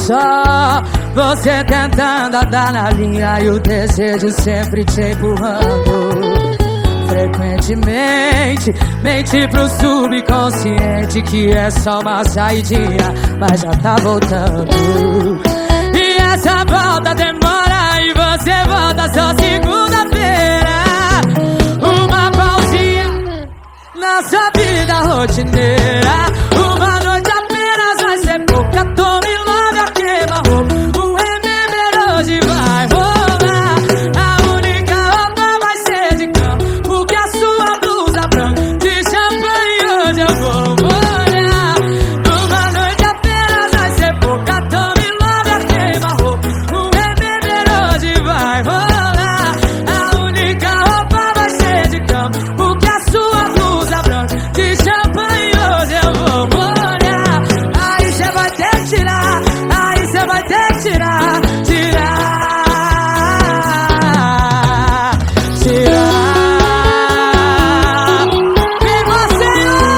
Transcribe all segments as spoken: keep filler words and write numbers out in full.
só você tentando andar na linha e o desejo sempre te empurrando. Frequentemente mente pro subconsciente que é só uma saidinha, mas já tá voltando. E essa volta demora e você volta só segunda-feira. Uma pausinha na sua vida rotineira. Uma noite apenas vai ser pouca. Tome logo a queima-roupa. O remember hoje vai rolar. A única roupa vai ser de cama, porque a sua blusa branca de champanhe hoje eu vou molhar. Uma noite apenas vai ser pouca. Tome logo a queima-roupa. O remember hoje vai rolar. A única roupa vai ser de cama, porque a sua blusa branca de champanhe hoje eu vou molhar. Aí cê vai ter que tirar, aí cê vai ter que tirar, tirar, tirar. E você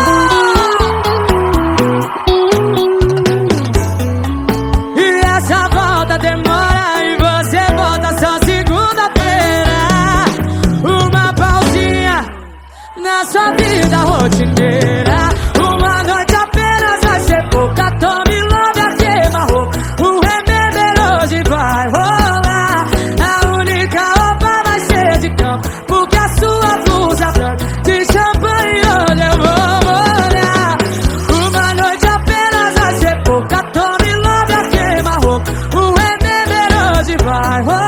e essa volta demora e você volta só segunda-feira. Uma pausinha na sua vida rotineira. Uma noite apenas vai ser pouca. Tome logo a queima-roupa. O remember hoje vai rolar. A única roupa vai ser de campo, porque a sua blusa branca de champanhe hoje eu vou molhar. Uma noite apenas vai ser pouca. Tome logo a queima-roupa. O remember hoje vai rolar.